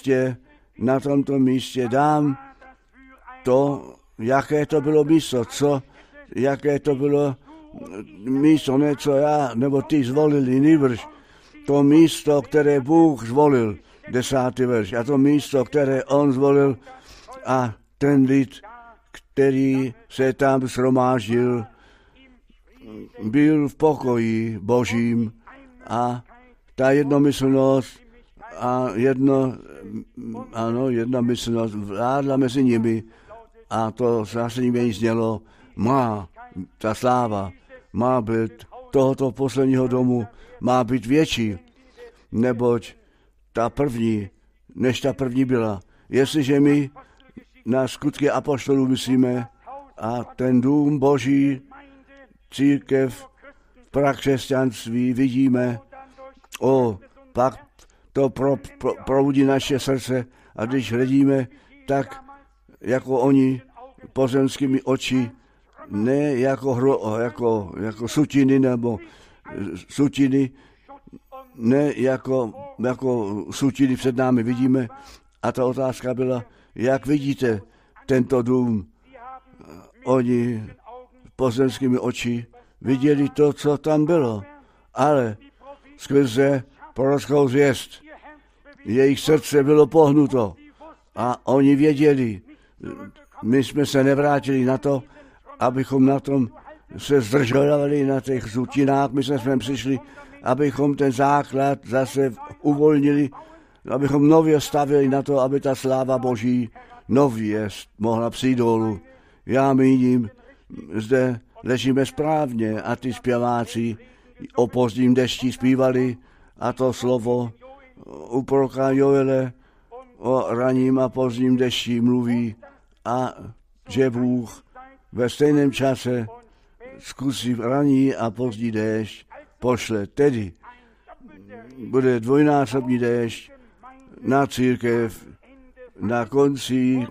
místě dám to, jaké to bylo místo, jaké to bylo místo, ne co já nebo ty zvolili, nýbrž to místo, které Bůh zvolil, 10. verš, a to místo, které on zvolil, a ten lid, který se tam shromáždil, byl v pokoji Božím, a ta jednomyslnost a jednomyslnost vládla mezi nimi, a to zase jim znělo, ta sláva má být tohoto posledního domu, má být větší, neboť než ta první byla. Jestliže my na skutky apoštolů myslíme a ten dům Boží, církev, prakřesťanství vidíme, pak to probudí naše srdce, a když hledíme, tak jako oni pozemskými oči, ne jako sutiny nebo sutiny, ne jako sutiny před námi vidíme. A ta otázka byla, jak vidíte tento dům? Oni pozemskými oči viděli to, co tam bylo, ale skrze prorockou zvěst jejich srdce bylo pohnuto a oni věděli. My jsme se nevrátili na to, abychom na tom se zdržovali na těch sutinách. My jsme přišli, abychom ten základ zase uvolnili, abychom nově stavili na to, aby ta sláva Boží nově mohla přijít dolů. Já míním, zde ležíme správně, a ty zpěváci o pozdním dešti zpívali, a to slovo u proroka Joele o raním a pozdním dešti mluví, a že Bůh ve stejném čase zkusí raní a pozdní déšť pošle. Tedy bude dvojnásobný déšť na církev, na konci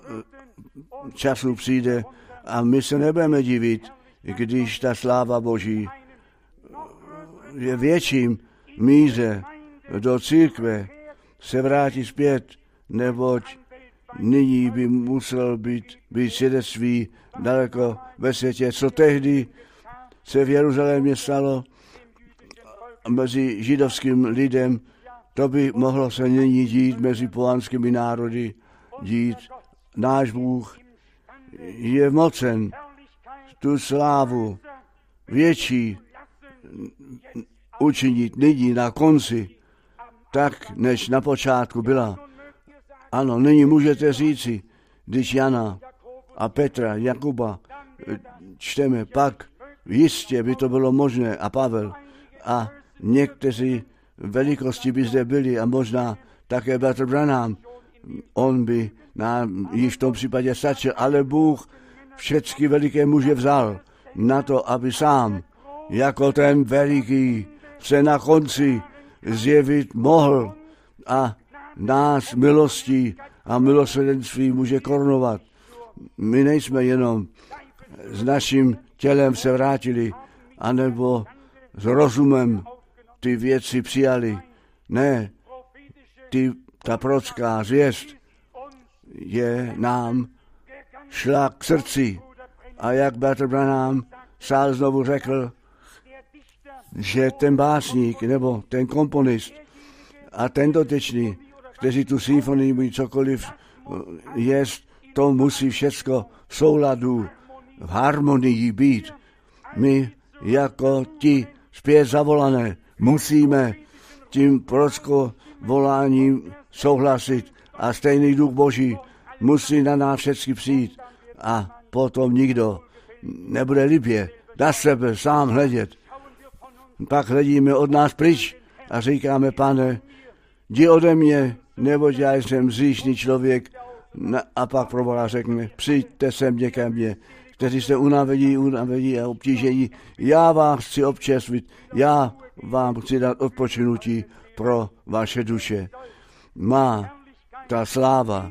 času přijde, a my se nebudeme divit, když ta sláva Boží je větším míře do církve se vrátí zpět, neboť nyní by musel být svědectví daleko ve světě, co tehdy se v Jeruzalémě stalo mezi židovským lidem, to by mohlo se nyní dít mezi pohanskými národy, dít. Náš Bůh je mocen tu slávu větší učinit nyní na konci, tak než na počátku byla. Ano, nyní můžete říci, když Jana a Petra, Jakuba čteme, pak jistě by to bylo možné a Pavel a někteří velikosti by zde byli a možná také bratr Branham, on by nám již v tom případě stačil, ale Bůh všechny veliké muže vzal na to, aby sám jako ten veliký se na konci zjevit mohl a nás milostí a milosrdenství může korunovat. My nejsme jenom s naším tělem se vrátili, anebo s rozumem ty věci přijali. Ne, ta prorocká zvěst je nám šla k srdci. A jak bratr Branham sám znovu řekl, že ten básník nebo ten komponist a ten dotyčný, kteří tu symfonii můj cokoliv jest, to musí všecko v souladu, v harmonii být. My jako ti zpět zavolané musíme tím prorocko voláním souhlasit a stejný duch Boží musí na nás všechny přijít a potom nikdo nebude libě na sebe sám hledět. Pak hledíme od nás pryč a říkáme, Pane, jdi ode mě, neboť já jsem zříšný člověk. A pak provolá řekne, přijďte sem ke mně, kteří jste unavení a obtížení. Já vás chci občerstvit, já vám chci dát odpočinutí pro vaše duše. Má ta sláva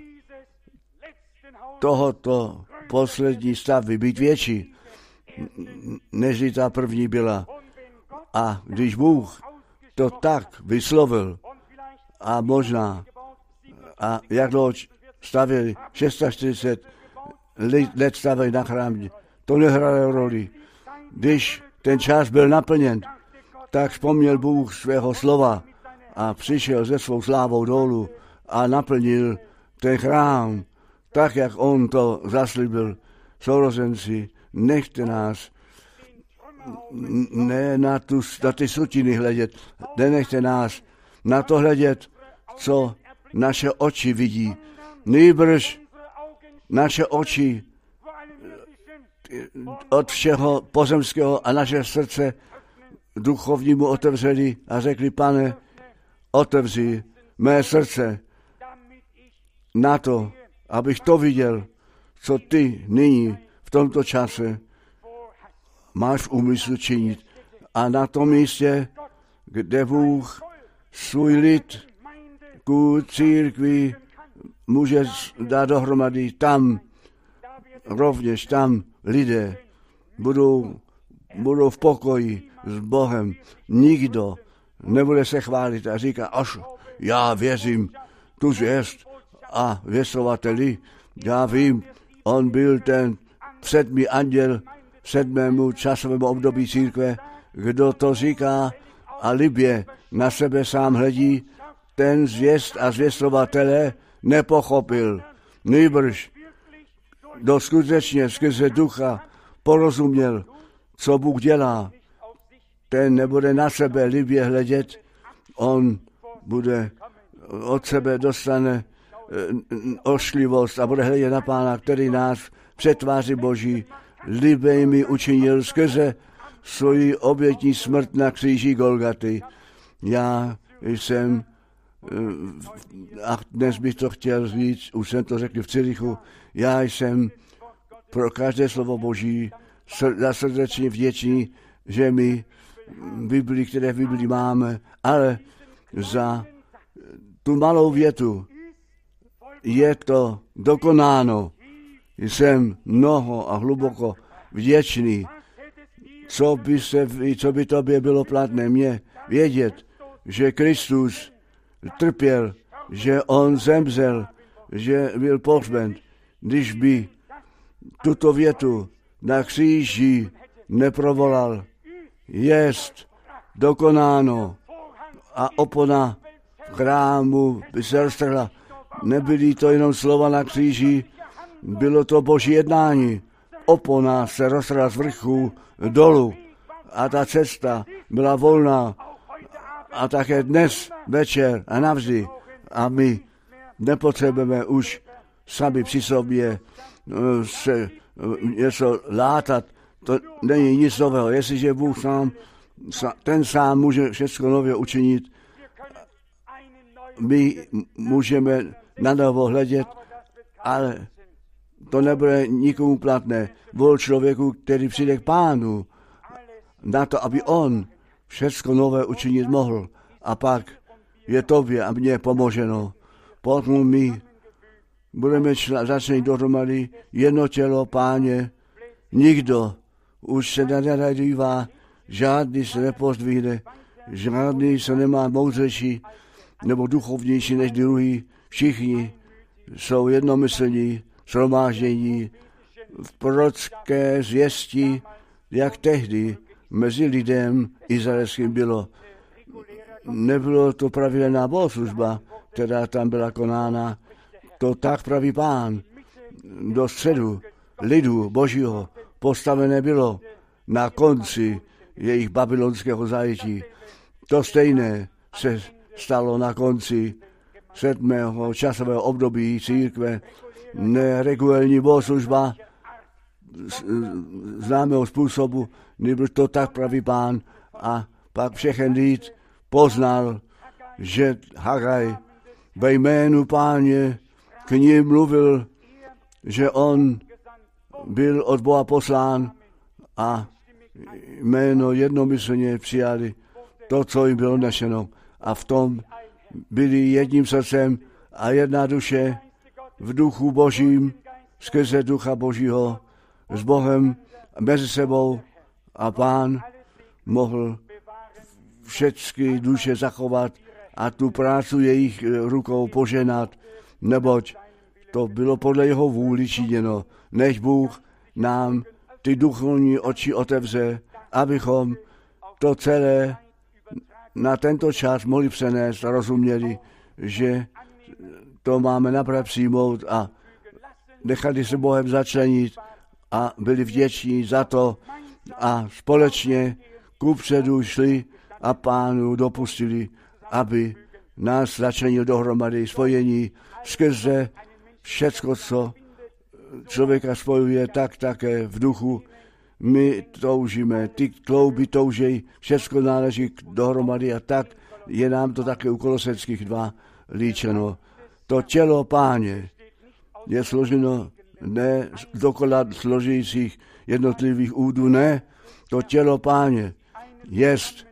tohoto poslední stavby být větší, než ta první byla. A když Bůh to tak vyslovil a možná, a jak dlouho stavěli, 640 let stavěli na chrámě, to nehrálo roli. Když ten čas byl naplněn, tak vzpomněl Bůh svého slova a přišel se svou slávou dolů a naplnil ten chrám, tak, jak on to zaslíbil. Sourozenci, nechte nás ne na ty sutiny hledět, nenechte nás na to hledět, co naše oči vidí. Nýbrž naše oči od všeho pozemského a naše srdce duchovnímu otevřeli a řekli, Pane, otevři mé srdce na to, abych to viděl, co ty nyní v tomto čase máš v úmyslu činit. A na tom místě, kde Bůh svůj lid ku církvi může dát dohromady, tam rovněž tam lidé budou v pokoji s Bohem. Nikdo nebude se chválit a říká, až já věřím tu zvěst a věstovateli, já vím, on byl ten sedmý anděl v 7. časovému období církve, kdo to říká a libě na sebe sám hledí, ten zvěst a zvěstovatele nepochopil. Nýbrž kdo skutečně skrze ducha porozuměl, co Bůh dělá, ten nebude na sebe libě hledět, on bude od sebe dostane ošklivost a bude hledět na Pána, který nás před tváří Boží libejmi učinil skrze svoji obětní smrt na kříži Golgaty. Já jsem, a dnes bych to chtěl říct, už jsem to řekl v Cirichu, já jsem pro každé slovo Boží srdečně vděčný, že my Biblii, které v Biblii máme, ale za tu malou větu je to dokonáno. Jsem mnoho a hluboko vděčný, co by tobě bylo platné mě vědět, že Kristus trpěl, že on zemřel, že byl pohřben, když by tuto větu na kříži neprovolal, jest dokonáno a opona v chrámu by se roztrhla. Nebyly to jenom slova na kříži, bylo to Boží jednání. Opona se roztrhla z vrchu dolů a ta cesta byla volná a také dnes večer a navždy. A my nepotřebujeme už sami při sobě se něco látat. To není nic nového. Jestliže Bůh ten sám může všechno nově učinit, my můžeme na novo hledět, ale to nebude nikomu platné. Vol člověku, který přijde k Pánu, na to, aby on všechno nové učinit mohl. A pak je tobě a mně pomoženo. Potom my budeme začít dohromady jedno tělo, Páně. Nikdo už se nedívá, žádný se nepozdvihne, žádný se nemá moudřejší nebo duchovnější než druhý. Všichni jsou jednomyslní, shromáždění v prorocké zvěsti, jak tehdy mezi lidem izraelským bylo. Nebylo to pravidelná bohoslužba, která tam byla konána. To tak praví Pán. Do středu lidu Božího postavené bylo na konci jejich babylonského zajetí. To stejné se stalo na konci 7. časového období církve. Neregulární bohoslužba známého způsobu, nebyl to tak praví Pán. A pak všechen lid poznal, že Hagaj ve jménu Páně k ním mluvil, že on byl od Boha poslán a jméno jednomyslně přijali to, co jim bylo nešeno. A v tom byli jedním srdcem a jedna duše v duchu Božím, skrze ducha Božího, s Bohem mezi sebou a Pán mohl všechny duše zachovat a tu práci jejich rukou poženat, neboť to bylo podle jeho vůli činěno. Než Bůh nám ty duchovní oči otevře, abychom to celé na tento čas mohli přenést a rozuměli, že to máme například přijmout a nechali se Bohem začlenit a byli vděční za to a společně kupředu šli a Pánu dopustili, aby nás začlenil dohromady spojení skrze všecko, co člověka spojuje, tak také v duchu. My toužíme, ty klouby toužejí, všecko náleží dohromady a tak je nám to také u Koloseckých 2 líčeno. To tělo Páně je složeno ne dokola složících jednotlivých údů, ne, to tělo Páně jest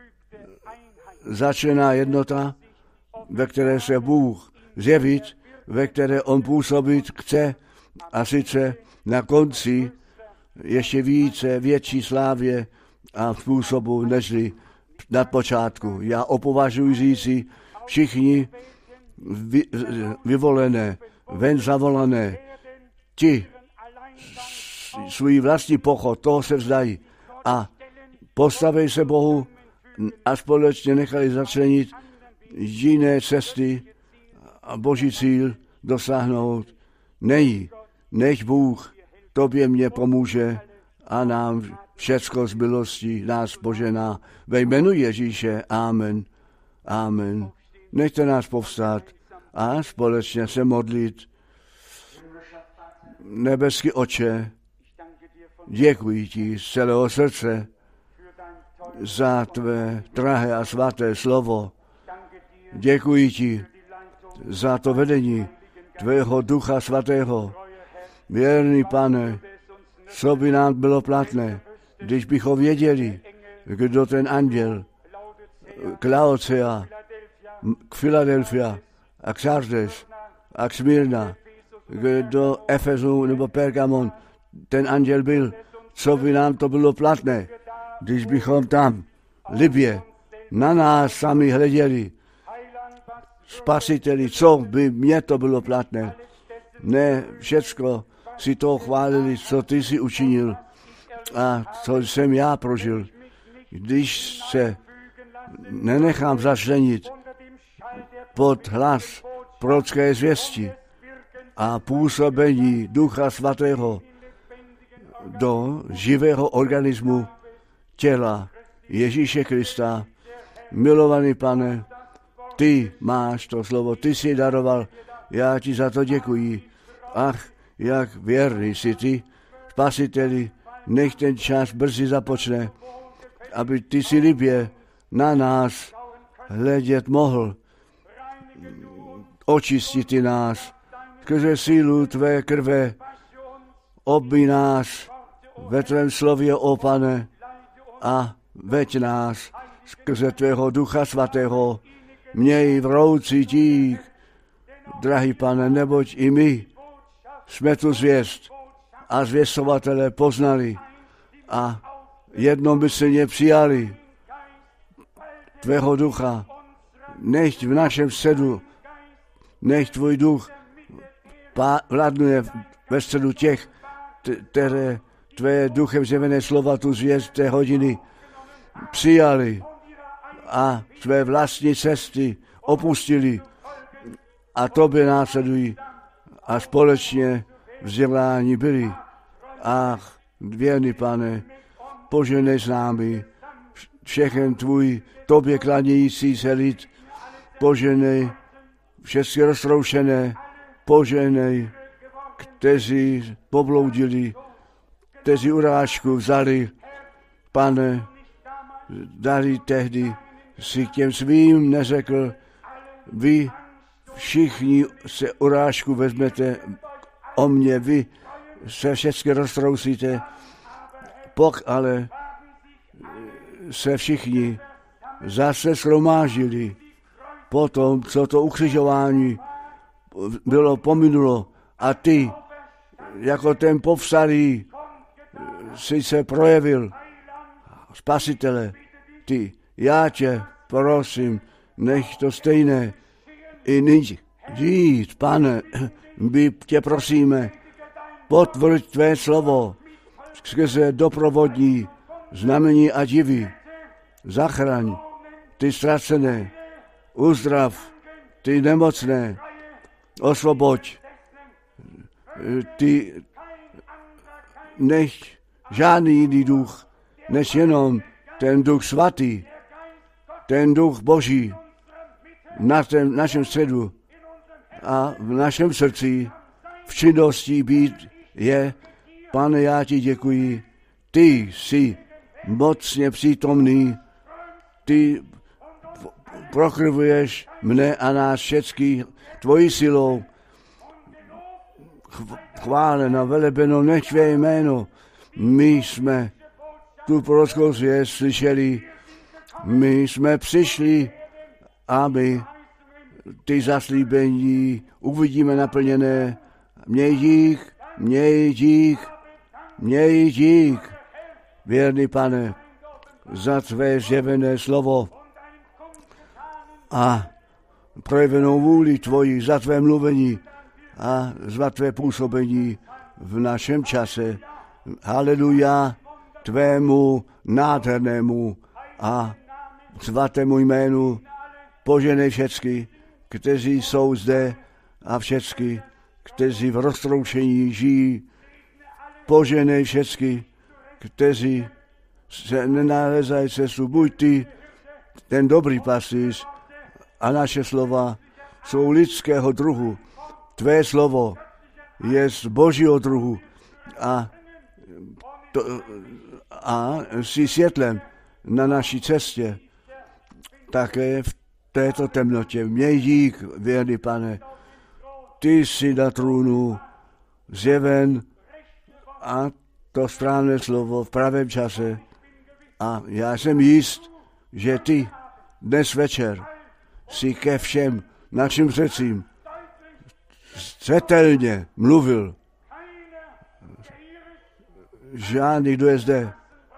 začlená jednota, ve které se Bůh zjevit, ve které on působit chce a sice na konci ještě více, větší slávě a způsobu nežli na počátku. Já opovažuji říci, všichni vyvolené, ven zavolané, ti svůj vlastní pochod, toho se vzdají a postaví se Bohu a společně nechali začlenit jiné cesty a Boží cíl dosáhnout není, než Bůh tobě mě pomůže a nám všecko z milostí nás požená. Ve jménu Ježíše, amen, amen. Nechte nás povstát a společně se modlit. Nebeský Otče, děkuji ti z celého srdce za tvé drahé a svaté slovo. Děkuji ti za to vedení tvého Ducha Svatého. Věrný Pane, co by nám bylo platné, když bychom věděli, kdo ten anděl k Laodicea, k Filadelfia a k Sardes a k Smyrna, kdo Efesu nebo Pergamon, ten anděl byl, co by nám to bylo platné, když bychom tam libě na nás sami hleděli. Spasiteli, co by mě to bylo platné. Ne, všecko si to chválili, co ty si učinil a co jsem já prožil. Když se nenechám začlenit pod hlas prorocké zvěsti a působení Ducha Svatého do živého organismu těla Ježíše Krista. Milovaný Pane, ty máš to slovo, ty jsi daroval já ti za to děkuji. Ach, jak věrný jsi ty, Spasiteli, nech ten čas brzy započne, aby ty si libě na nás hledět mohl, očistit ty nás, skrze sílu tvé krve, obmij nás ve tvém slově, o Pane, a veď nás skrze tvého Ducha Svatého, měj vroucí dík, drahý Pane, neboť i my jsme tu zvěst a zvěstovatele poznali a jednomyslně přijali tvého ducha. Nechť v našem středu, nech tvůj duch vládnuje ve středu těch, které tvé duchem zjevené slova tu zvěst té hodiny přijali a své vlastní cesty opustili a tobě následují a společně vzdělání byli. Ach, věrný Pane, poženej s námi všechen tvůj tobě klanějící se lid, poženej všechny roztroušené, poženej, kteří pobloudili, kteří urážku vzali, Pane, dali tehdy si k těm svým neřekl, vy všichni se urážku vezmete o mě, vy se všechny roztrousíte, pak ale se všichni zase shromážili potom, co to ukřižování bylo pominulo a ty, jako ten povstalý, si se projevil, Spasitele, ty, já tě prosím, nech to stejné i nyní dít, Pane, my tě prosíme, potvrď tvé slovo, skrze doprovodní znamení a divy, zachraň ty ztracené, uzdrav ty nemocné, osvoboď ty, nech žádný jiný duch, než jenom ten Duch Svatý, ten Duch Boží na našem středu a v našem srdci v činnosti být je. Pane, já ti děkuji, ty jsi mocně přítomný, ty prokrvuješ mne a nás všecky tvojí silou. Chváleno, velebeno, nech tvé jméno. My jsme tu prorockou zvěst slyšeli, my jsme přišli, aby ty zaslíbení uvidíme naplněné. Měj dík, měj dík, měj dík, věrný Pane, za tvé zjevené slovo a projevenou vůli tvoji, za tvé mluvení a za tvé působení v našem čase. Haleluja, tvému nádhernému a svatému jménu poženej všecky, kteří jsou zde a všecky, kteří v roztroušení žijí. Poženej všecky, kteří se nenalezají cestu. Buď ty ten dobrý pastýř a naše slova jsou lidského druhu. Tvé slovo je z Božího druhu a jsi světlem na naší cestě. Také v této temnotě. Měj dík, věrný Pane. Ty jsi na trůnu zjeven a to správné slovo v pravém čase. A já jsem jist, že ty dnes večer si ke všem našim srdcím zřetelně mluvil. Žádný, kdo je zde,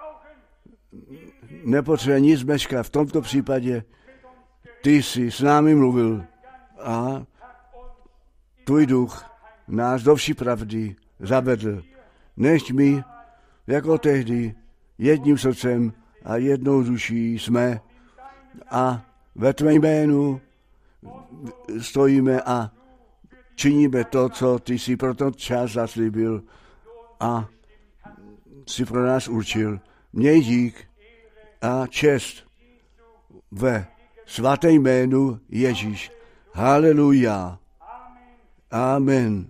nepotřebuje nic meškat. V tomto případě ty jsi s námi mluvil a tvůj duch nás do vší pravdy zavedl. Nechť my, jako tehdy, jedním srdcem a jednou duší jsme a ve tvém jménu stojíme a činíme to, co ty jsi pro ten čas zaslíbil a si pro nás určil. Měj dík a čest ve svatém jménu Ježíš. Haleluja. Amen.